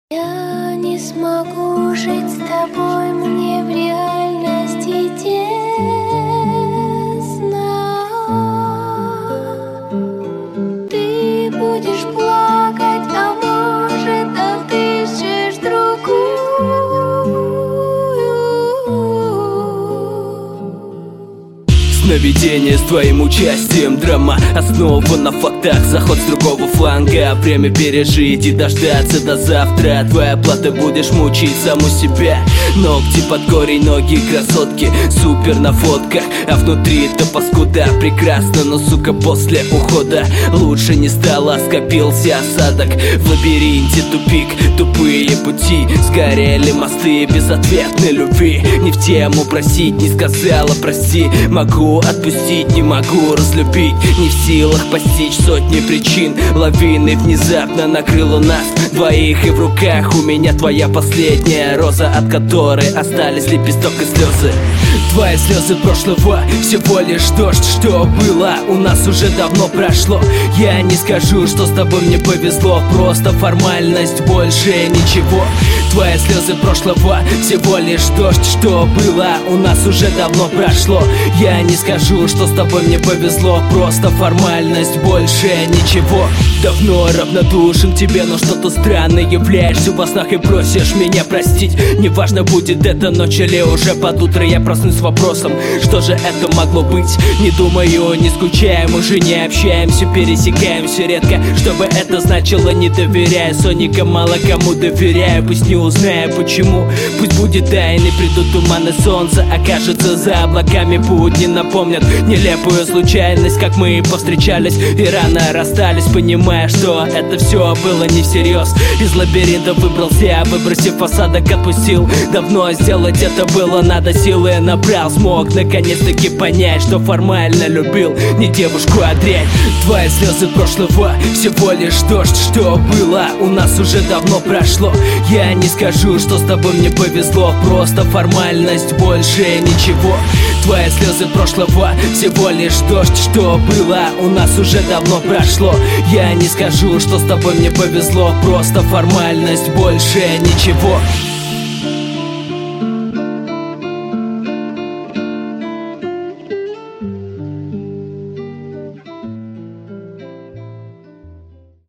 Я не смогу жить с тобой, мне в реальности тесно. Ты будешь плакать, а может, отыщешь другую. Сновидение с твоим участием, драма основа на фактах, заход с другого фланга. Время пережить и дождаться до завтра. Твоя плата, будешь мучить саму себя. Ногти под корень, ноги красотки, супер на фотках, а внутри-то паскуда. Прекрасно, но сука после ухода лучше не стало, скопился осадок. В лабиринте тупик, тупые пути, сгорели мосты безответной любви. Не в тему просить, не сказала прости. Могу отпустить, не могу разлюбить, не в силах постичь сотни причин. Лавины внезапно накрыло нас двоих, и в руках у меня твоя последняя роза, от которой остались лепесток и слезы. Твои слезы прошлого, всего лишь дождь, что было, у нас уже давно прошло. Я не скажу, что с тобой мне повезло, просто формальность, больше ничего. Твои слезы прошлого, всего лишь дождь, что было, у нас уже давно прошло. Я не скажу, что с тобой мне повезло, просто формальность, больше ничего. Давно равнодушен к тебе, но что-то странное являешься во снах и просишь меня простить. Неважно, будет это ночь или уже под утро, я проснусь с вопросом, что же это могло быть. Не думаю, не скучаем, уже не общаемся, пересекаемся редко. Чтобы это значило, не доверяю Соника, мало кому доверяю. Пусть не узнаю почему, пусть будет тайны, придут туманы, солнце окажется за облаками. Будни напомнят нелепую случайность, как мы повстречались и рано расстались, понимая, что это все было не всерьез. Из лабиринта выбрался, выбросив осадок, отпустил. Давно сделать это было надо, силы набрал, смог наконец-таки понять, что формально любил не девушку, а дрянь. Твои слезы прошлого, всего лишь дождь, что было, у нас уже давно прошло. Я не скажу, что с тобой мне повезло, просто формальность, больше ничего. Твои слезы прошлого, всего лишь дождь, что было, у нас уже давно прошло. Я не скажу, что с тобой мне повезло, просто формальность, больше ничего.